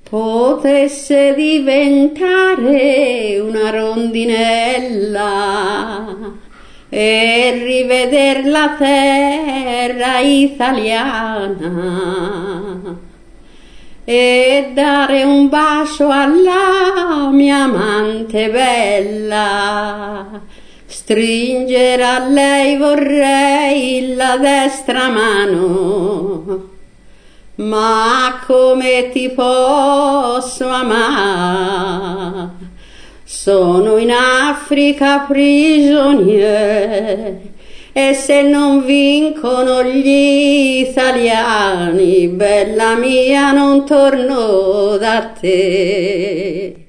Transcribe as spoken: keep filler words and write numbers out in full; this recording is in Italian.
potesse diventare una rondinella e riveder la terra italiana e dare un bacio alla mia amante bella, stringere a lei vorrei la destra mano, ma come ti posso amare? Sono in Africa prigioniera e se non vincono gli italiani, bella mia, non torno da te.